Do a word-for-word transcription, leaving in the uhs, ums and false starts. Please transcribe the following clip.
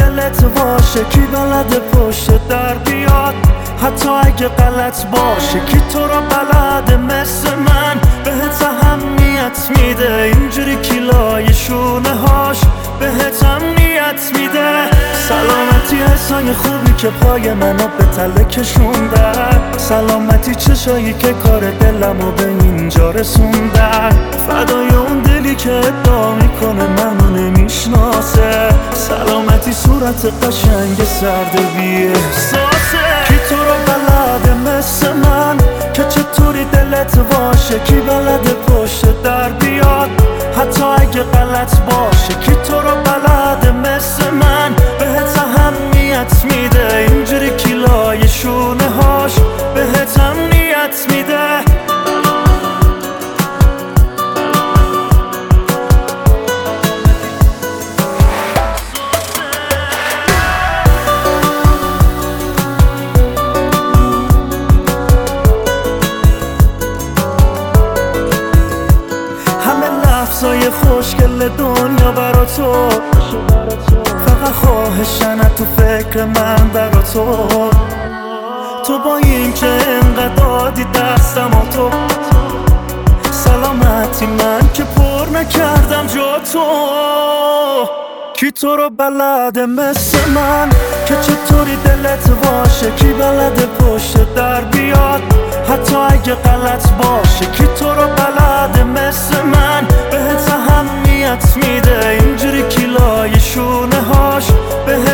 دلت باشه، کی بلده پشت در بیاد حتی اگه غلط باشه؟ کی تو رو بلده مثل من بهت اهمیت میده؟ اینجوری کیلای شونه هاش بهت امنیت میده. سلامتی حسای خوبی که پای منو به تله کشوندن، سلامتی چشایی که کار دلمو به اینجا رسوندن، فدای اون دلی که ادعا میکنه منو نمیشناسه، سلامتی صورت قشنگ سرد بی احساسه. کی تو رو بلده مثل من که چطوری دلت باشه؟ کی بلده پشت در بیاد حتی اگه غلط باشه؟ کی تو رو بلده مثل من بهت اهمیت میده؟ اینجوری کیلای شونه هاش بهت امنیت میده. لحظای خوشگل دنیا برا تو، فقط خواهشن تو فکر من برا تو. تو با این که انقدر دادی دستم و تو، سلامتی من که پر نکردم جا تو. کی تو رو بلده مثل من که چطوری دلت باشه؟ کی بلده پشت در بیاد حتی اگه غلط باشه؟ کی تو رو بلده مثل من بهت اهمیت میده؟ اینجوری کیلای شونه هاش به